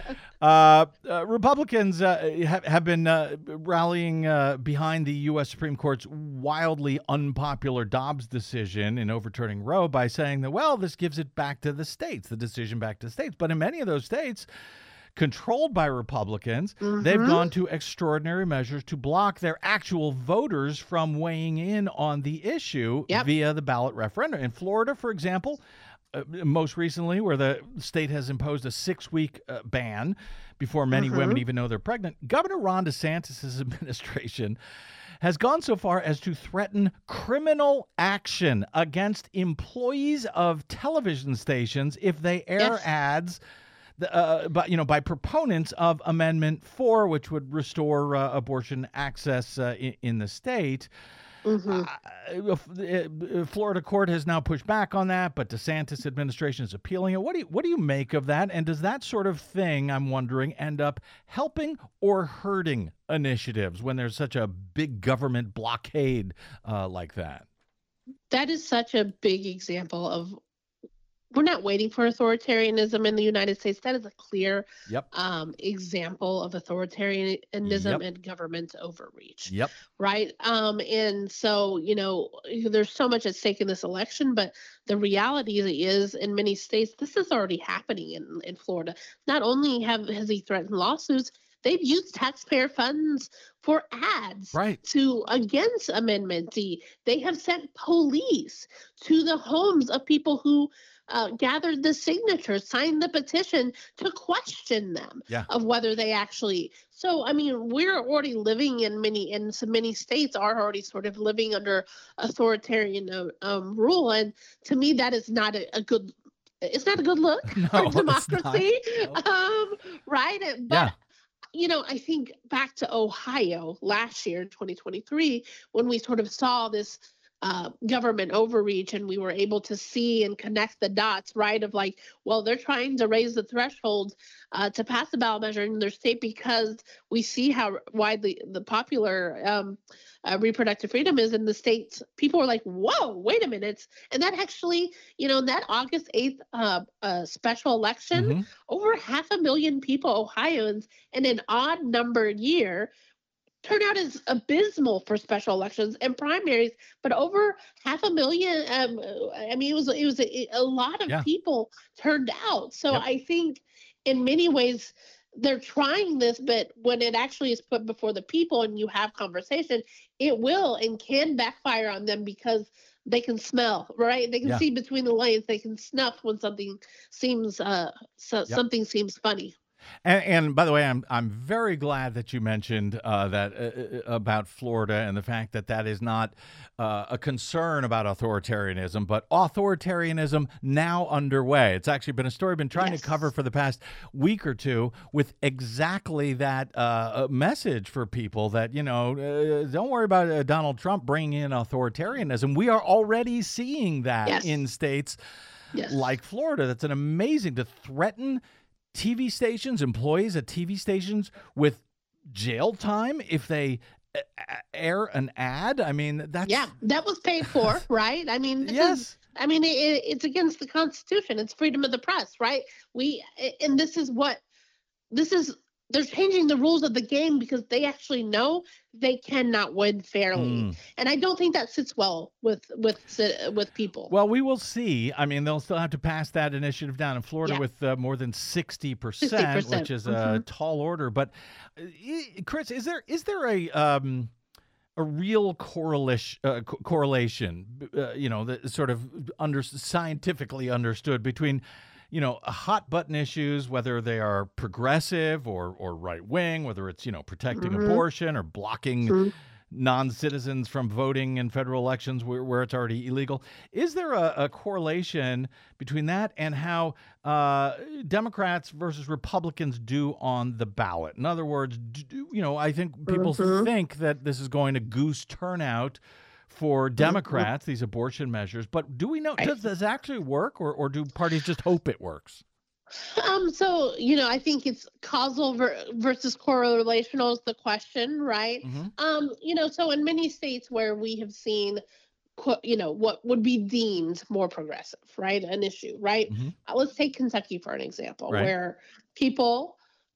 Uh, uh, Republicans uh, have, have been uh, rallying uh, behind the U S Supreme Court's wildly unpopular Dobbs decision in overturning Roe by saying that, well, this gives it back to the states, the decision back to states. But in many of those states controlled by Republicans, Mm-hmm. they've gone to extraordinary measures to block their actual voters from weighing in on the issue Yep. via the ballot referendum. In Florida, for example, uh, most recently, where the state has imposed a six-week uh, ban before many Mhm. women even know they're pregnant, Governor Ron DeSantis' administration has gone so far as to threaten criminal action against employees of television stations if they air Yes. ads, the, uh, but you know, by proponents of Amendment Four, which would restore uh, abortion access uh, in, in the state. Mhm. Uh, uh, Florida court has now pushed back on that, but DeSantis administration is appealing it. What do you what do you make of that? And does that sort of thing, I'm wondering, end up helping or hurting initiatives when there's such a big government blockade uh, like that? That is such a big example of we're not waiting for authoritarianism in the United States. That is a clear Yep. um, example of authoritarianism Yep. and government overreach. Yep. Right. Um, and so, you know, there's so much at stake in this election, but the reality is in many states, this is already happening in, in Florida. Not only have has he threatened lawsuits, they've used taxpayer funds for ads Right. to against Amendment D. They have sent police to the homes of people who uh, gathered the signatures, signed the petition to question them Yeah. of whether they actually. So, I mean, we're already living in many, in so many states are already sort of living under authoritarian uh, um, rule. And to me, that is not a, a good, it's not a good look No, for it's not. democracy. Nope. Um, right. And- But Yeah. you know, I think back to Ohio last year in twenty twenty-three, when we sort of saw this uh, government overreach and we were able to see and connect the dots, right? Of like, well, they're trying to raise the threshold uh, to pass the ballot measure in their state because we see how widely the popular um, uh, reproductive freedom is in the states. People are like, whoa, wait a minute. And that actually, you know, that August eighth uh, uh, special election, Mhm. over half a million people, Ohioans, in an odd numbered year, turnout is abysmal for special elections and primaries, but over half a million. Um, I mean, it was it was a, a lot of Yeah. people turned out. So Yep. I think, in many ways, they're trying this, but when it actually is put before the people and you have conversation, it will and can backfire on them because they can smell, right? They can Yeah. see between the lines. They can snuff when something seems uh so, something seems funny. And, and by the way, I'm I'm very glad that you mentioned uh, that uh, uh, about Florida and the fact that that is not uh, a concern about authoritarianism, but authoritarianism now underway. It's actually been a story I've been trying Yes. to cover for the past week or two with exactly that uh, message for people that, you know, uh, don't worry about uh, Donald Trump bringing in authoritarianism. We are already seeing that Yes. in states Yes. like Florida. That's an amazing to threaten T V stations, employees at T V stations with jail time if they uh, air an ad. I mean, that's Yeah, that was paid for, right? I mean, this yes. is, I mean, it, it's against the Constitution. It's freedom of the press, right? We, and this is what, this is, they're changing the rules of the game because they actually know they cannot win fairly, Mm. and I don't think that sits well with with ci- with people. Well, we will see. I mean, they'll still have to pass that initiative down in Florida Yeah. with uh, more than sixty percent, sixty percent. which is a Mhm. tall order. But, uh, i- Chris, is there is there a um, a real correlation, uh, co- correlation, uh, you know, that sort of under scientifically understood between, you know, hot button issues, whether they are progressive or or right wing, whether it's, you know, protecting Mhm. abortion or blocking Mhm. non-citizens from voting in federal elections where, where it's already illegal. Is there a, a correlation between that and how uh, Democrats versus Republicans do on the ballot? In other words, do, you know, I think people Mhm. think that this is going to goose turnout for Democrats, these abortion measures. But do we know, Right. does this actually work, or, or do parties just hope it works? Um, so, you know, I think it's causal ver- versus correlational is the question, right? Mhm. Um, you know, so in many states where we have seen, qu- you know, what would be deemed more progressive, right? An issue, right? Mhm. Uh, let's take Kentucky for an example, Right. where people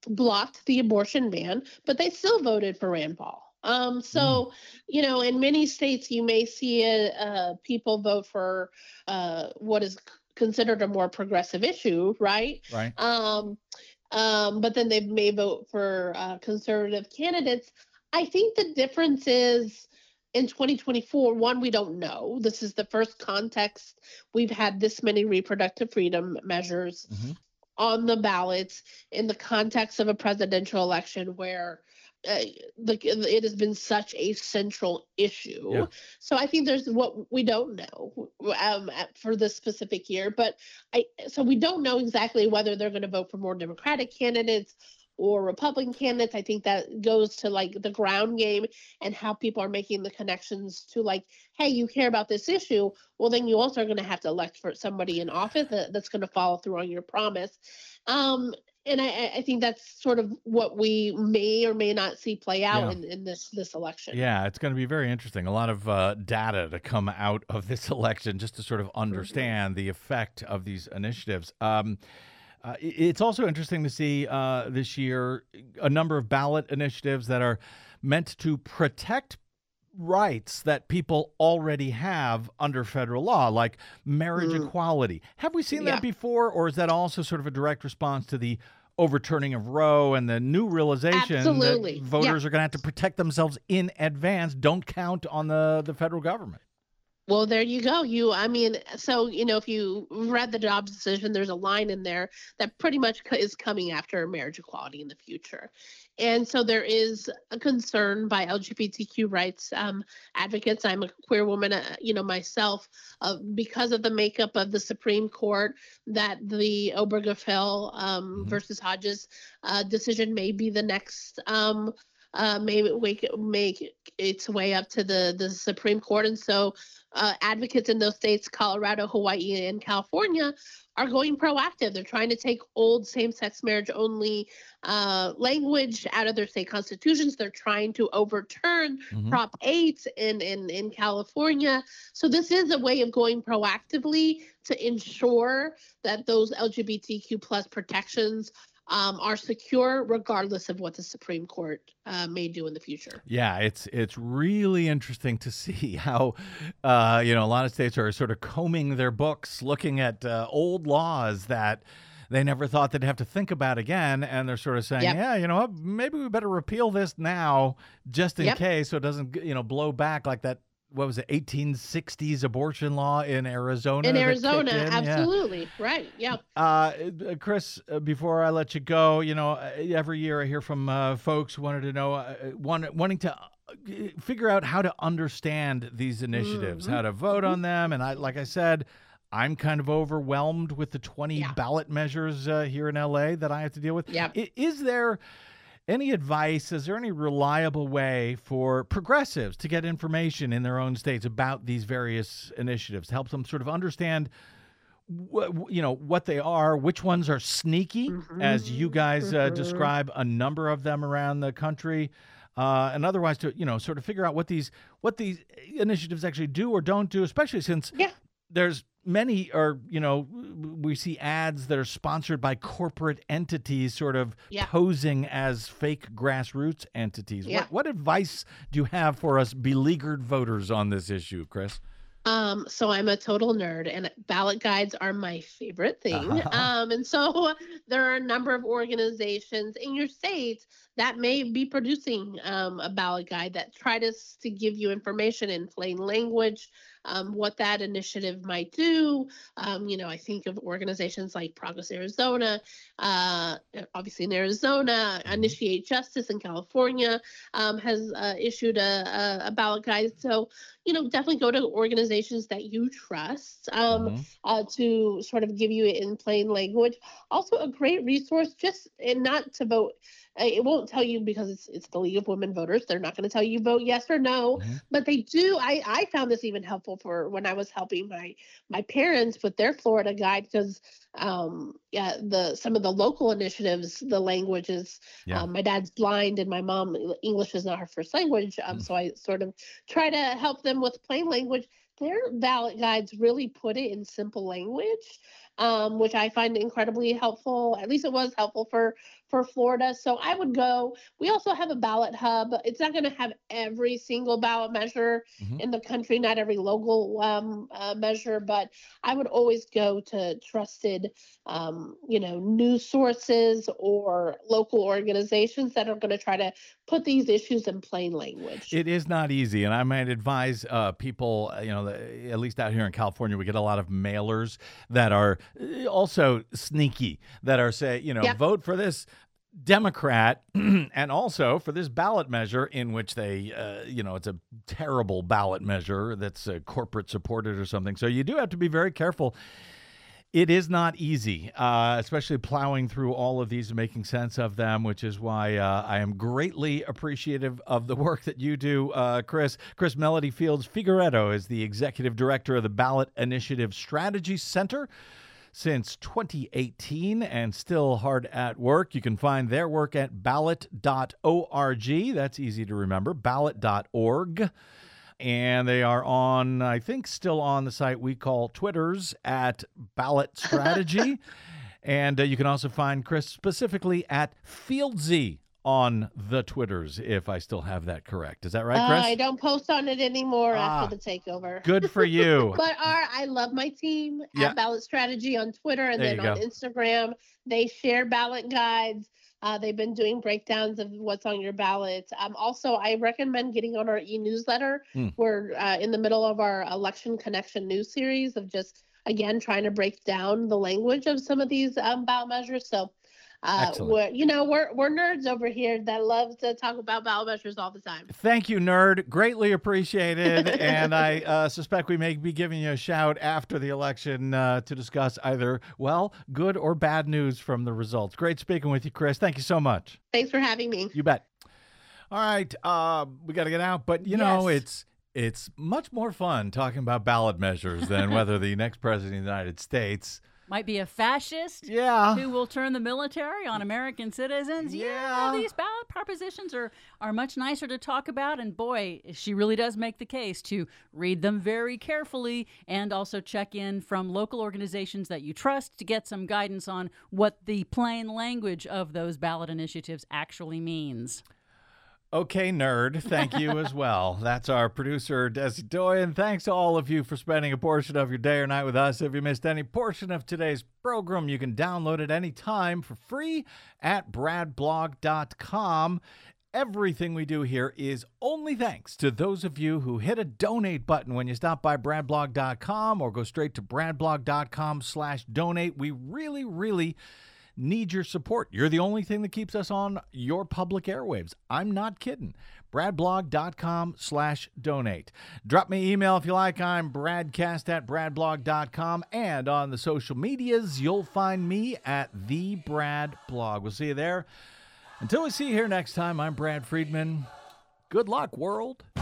blocked the abortion ban, but they still voted for Rand Paul. Um, Mm, so, you know, in many states, you may see uh, uh, people vote for uh, what is c- considered a more progressive issue, right? right. Um, um, but then they may vote for uh, conservative candidates. I think the difference is in twenty twenty-four, one, we don't know. This is the first context we've had this many reproductive freedom measures hmm on the ballots in the context of a presidential election where uh, the, it has been such a central issue. Yeah. So I think there's what we don't know um, at- for this specific year. But I so we don't know exactly whether they're going to vote for more Democratic candidates or Republican candidates. I think that goes to like the ground game and how people are making the connections to like, hey, you care about this issue. Well, then you also are going to have to elect for somebody in office that, that's going to follow through on your promise. Um, and I, I think that's sort of what we may or may not see play out Yeah. in, in this this election. Yeah, it's going to be very interesting. A lot of uh, data to come out of this election just to sort of understand the effect of these initiatives. Um, uh, i- it's also interesting to see uh, this year a number of ballot initiatives that are meant to protect rights that people already have under federal law, like marriage Mm, equality. Have we seen yeah. that before, or is that also sort of a direct response to the overturning of Roe and the new realization Absolutely. that Yeah. voters are going to have to protect themselves in advance? Don't count on the, the federal government. Well, there you go. You, I mean, so, you know, if you read the Dobbs decision, there's a line in there that pretty much co- is coming after marriage equality in the future. And so there is a concern by L G B T Q rights um, advocates. I'm a queer woman, uh, you know, myself, uh, because of the makeup of the Supreme Court, that the Obergefell um, hmm versus Hodges uh, decision may be the next. Um, uh, may make, make its way up to the, the Supreme Court. And so uh, advocates in those states, Colorado, Hawaii, and California, are going proactive. They're trying to take old same-sex marriage only uh, language out of their state constitutions. They're trying to overturn hmm Prop eight in, in, in California. So this is a way of going proactively to ensure that those L G B T Q plus protections um, are secure, regardless of what the Supreme Court uh, may do in the future. Yeah, it's it's really interesting to see how, uh, you know, a lot of states are sort of combing their books, looking at uh, old laws that they never thought they'd have to think about again, and they're sort of saying, Yep. yeah, you know what, maybe we better repeal this now, just in Yep. case, so it doesn't, you know, blow back like that. What was it, eighteen sixties abortion law in Arizona? In that Arizona, kicked in? Yeah. absolutely. Right. Yeah. Uh, uh, Chris, uh, before I let you go, you know, uh, every year I hear from uh, folks who wanted to know, uh, want, wanting to uh, figure out how to understand these initiatives, Mhm. how to vote Mhm. on them. And I, like I said, I'm kind of overwhelmed with the twenty Yeah. ballot measures uh, here in L A that I have to deal with. Yep. I- Is there any advice? Is there any reliable way for progressives to get information in their own states about these various initiatives to help them sort of understand, wh- wh- you know, what they are, which ones are sneaky, as you guys uh, Mhm. describe a number of them around the country, uh, and otherwise to, you know, sort of figure out what these what these initiatives actually do or don't do, especially since Yeah. there's many, or you know, we see ads that are sponsored by corporate entities sort of Yeah. posing as fake grassroots entities. Yeah. What what advice do you have for us beleaguered voters on this issue, Chris? Um, so I'm a total nerd, and ballot guides are my favorite thing. Uh-huh. Um, and so there are a number of organizations in your state that may be producing um, a ballot guide that try to, s- to give you information in plain language, um, what that initiative might do. Um, you know, I think of organizations like Progress Arizona, uh, obviously in Arizona, Mhm. Initiate Justice in California um, has uh, issued a, a, a ballot guide. So, you know, definitely go to organizations that you trust um, Mhm. uh, to sort of give you it in plain language. Also, a great resource, just and not to vote. uh, It won't tell you because it's it's the League of Women Voters. They're not going to tell you vote yes or no, Mhm. but they do. I I found this even helpful for when I was helping my my parents with their Florida guide because um yeah the some of the local initiatives, the language is Yeah. um, my dad's blind and my mom English is not her first language, um, Mm. so I sort of try to help them with plain language. Their ballot guides really put it in simple language, um, which I find incredibly helpful. At least it was helpful for for Florida. So I would go. We also have a ballot hub. It's not going to have every single ballot measure Mhm. in the country, not every local um, uh, measure, but I would always go to trusted, um, you know, news sources or local organizations that are going to try to put these issues in plain language. It is not easy, and I might advise uh, people, uh, you know, the, at least out here in California, we get a lot of mailers that are uh, also sneaky, that are say, you know, Yep. vote for this Democrat and also for this ballot measure in which they, uh, you know, it's a terrible ballot measure that's uh, corporate supported or something. So you do have to be very careful. It is not easy, uh, especially plowing through all of these and making sense of them, which is why uh, I am greatly appreciative of the work that you do, uh, Chris. Chris Melody Fields Figueredo is the executive director of the Ballot Initiative Strategy Center since twenty eighteen and still hard at work. You can find their work at ballot dot org. That's easy to remember, ballot dot org. And they are on, I think, still on the site we call Twitters at Ballot Strategy. And uh, you can also find Chris specifically at Fieldsy on the Twitters, if I still have that correct. Is that right, Uh, Chris? I don't post on it anymore Ah, after the takeover. Good for you. But our, I love my team Yeah. at Ballot Strategy on Twitter and There then you on go. Instagram. They share ballot guides. Uh, they've been doing breakdowns of what's on your ballot. Um, also, I recommend getting on our e-newsletter. Hmm. We're uh, in the middle of our Election Connection news series of just, again, trying to break down the language of some of these um, ballot measures. So, uh, Excellent. we're, you know, we're, we're nerds over here that love to talk about ballot measures all the time. Thank you, nerd. Greatly appreciated. And I uh, suspect we may be giving you a shout after the election uh, to discuss either, well, good or bad news from the results. Great speaking with you, Chris. Thank you so much. Thanks for having me. You bet. All right. Uh, we got to get out. But, you know, Yes. it's it's much more fun talking about ballot measures than whether the next president of the United States. Might be a fascist Yeah. who will turn the military on American citizens. Yeah. these ballot propositions are, are much nicer to talk about. And boy, she really does make the case to read them very carefully and also check in from local organizations that you trust to get some guidance on what the plain language of those ballot initiatives actually means. Okay, nerd. Thank you as well. That's our producer, Desi Doyen. Thanks to all of you for spending a portion of your day or night with us. If you missed any portion of today's program, you can download it anytime for free at brad blog dot com. Everything we do here is only thanks to those of you who hit a donate button when you stop by brad blog dot com or go straight to brad blog dot com slash donate. We really, really need your support. You're the only thing that keeps us on your public airwaves. I'm not kidding. brad blog dot com slash donate. Drop me an email if you like. I'm bradcast at brad blog dot com. And on the social medias, you'll find me at the Brad Blog. We'll see you there. Until we see you here next time, I'm Brad Friedman. Good luck, world.